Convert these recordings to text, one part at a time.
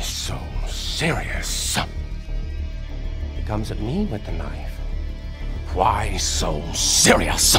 so serious? He comes at me with the knife. Why so serious?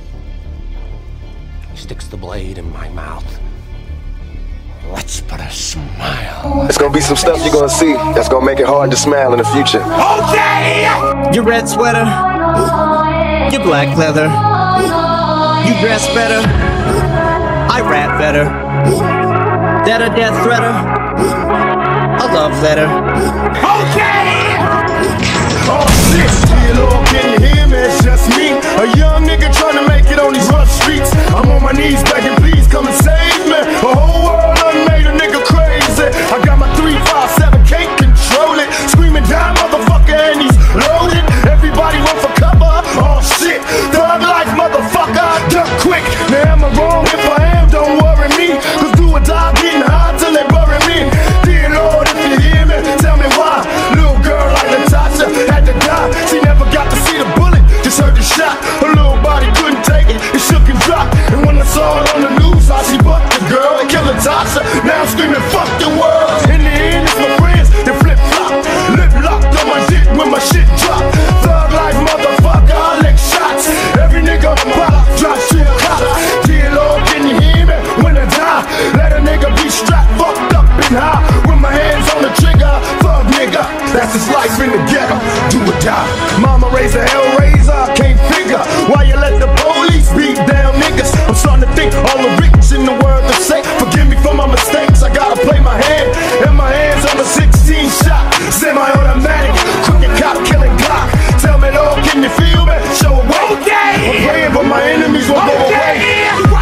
He sticks the blade in my mouth. Let's put a smile. It's gonna be some stuff you're gonna see that's gonna make it hard to smile in the future. Okay! Your red sweater, your black leather. You dress better, I rap better. That a death threater, a love letter. Okay! Oh shit, Lord, can you hear me? It's just me, a young nigga trying to make it on these rough streets. I'm on my knees begging, please come and save me. The whole world done made a nigga crazy. I got my 357, can't control it. Screaming down, motherfucker, and he's loaded. Everybody run for cover. Oh shit, thug life, motherfucker, duck quick. Now am I wrong? If I am, don't worry me. Cause do or die, getting high till they bury me. Dear Lord, if you hear me, tell me why. Little girl like Natasha had to die. She never got to see the bullet, just heard the shot. Her little body couldn't take it, it shook and dropped. And when I saw it on the news, how she bucked the girl and killed Natasha. Now I'm screaming, fuck the world. In the end, it's my friends that flip-flop. Lip locked on my dick when my shit drop. Thug life, motherfucker, I lick shots. Every nigga on the block, drop shit cops. Dear Lord, can you hear me when I die? Let a nigga be strapped, fucked up and high. With my hands on the trigger, thug nigga. That's his life in the ghetto, do or die. Mama raised a hellraiser, I can't figure why you let the police beat down niggas. I'm starting to think all the rich in the world are safe. Forgive me for my mistakes, I gotta play my hand. And my hands on the 16 shot, semi-automatic, crooked cop killing Glock. Tell me though, can you feel me? Show a way. Okay. I'm praying but my enemies won't go away.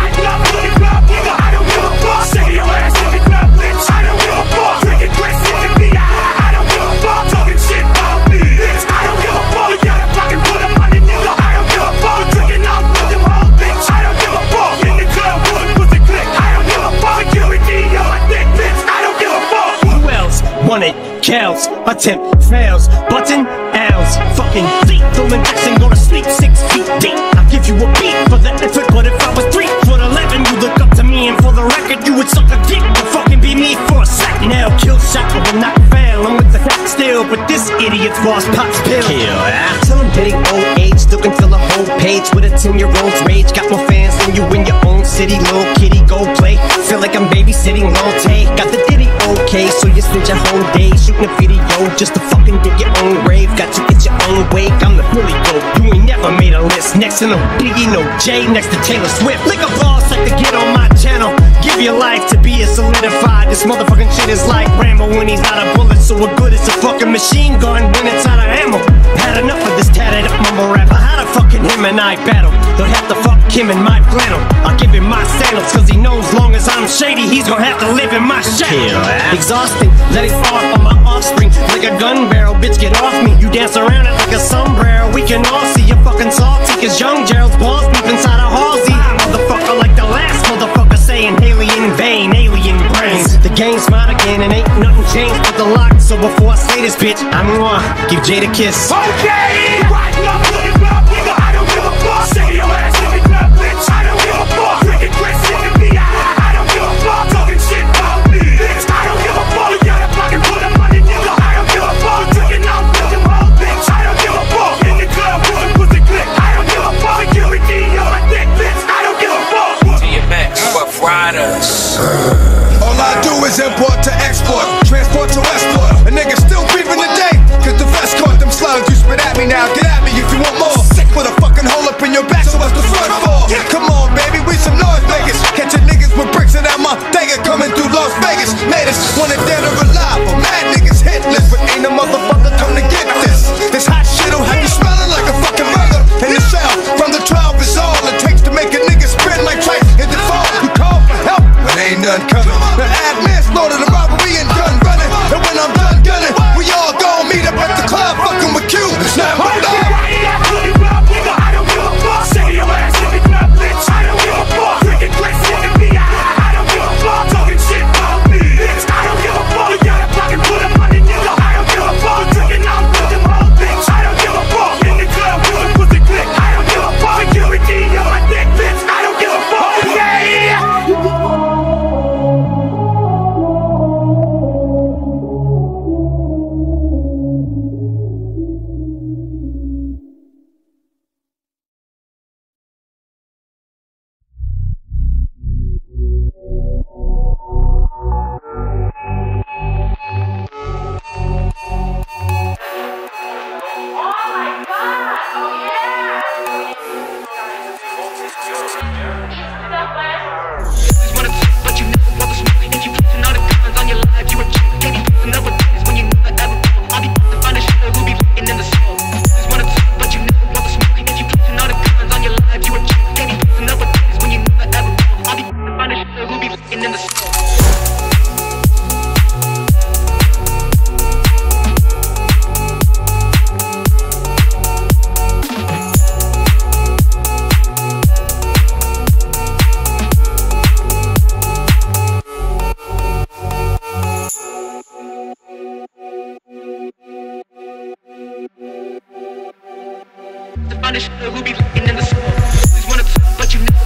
Wanted, counts, attempt, fails, button, ounce, fucking lethal injection, go to sleep 6 feet deep. I give you a beat for the effort, but if I was 3'11", you look up to me, and for the record, you would suck a dick to fucking be me for a sec. Now, kill shot, but will not fail. I'm with the fact still, but this idiot's boss pops pill. Till I'm getting old age, still can fill a whole page with a 10-year-old's rage. Got more fans than you in your own city, little kitty, go play. Feel like I'm babysitting Lotte. Got the ditty okay, so you spend your whole day shooting a video just to fucking dig your own grave. Got you get your own wake, I'm the Philly goat. You ain't never made a list. Next to no Biggie, no Jay, next to Taylor Swift. Lick a boss like to get on my channel. Give your life to be a solidified. This motherfucking shit is like Rambo when he's not a bullet. So what good is a fucking machine gun when it's out of ammo? Had enough of this tatted up mumble rapper. How the fucking him and I battle? Don't have to fuck him in my flannel. I'll give him my sandals, cause he knows long as I'm shady, he's gonna have to live in my shadow. Exhausting, letting fall on my offspring like a gun barrel. Bitch, get off me. You dance around it like a sombrero. We can all see you're fucking salty, cause young Gerald's balls deep inside a Halsey. Motherfucker like the last motherfucker saying alien vein, alien brains. The game's mine again and ain't nothing changed but the lock. So before I slay this bitch, I'm gonna give Jade a kiss. Okay! Right up, nigga, I don't give a fuck. Say your ass in the club, bitch, I don't give a fuck. Wicked Chris in the B.I., I don't give a fuck. Talking shit about me, bitch, I don't give a fuck. You got a pocket full of money, nigga, I don't give a fuck. Drinking out with them hoes, bitch, I don't give a fuck. In the club with a pussy click, I don't give a fuck. Security on my dick, bitch, I don't give a fuck. DMX, Rough Riders. All I do is import to export, transport to export. A nigga still breathing today, cause the vest caught them slugs. You spit at me now, get at me if you want more. Sick with a fucking hole up in your back, so what's the front for? Come on, baby, we some Las Vegas. Catching niggas with bricks in that motherfucker coming through Las Vegas. Made us wanted dead or alive, but mad niggas hitless. But ain't a motherfucker come to get this. This hot shit'll have you smelling like a fucking murder. In the cell, from the 12 is all it takes to make a nigga spin like tripe in the fall. You call for help, but ain't none coming. The ad manslaughter, the robbery and gun running. And when The finest who be looking in the school. Always wanna talk, but you never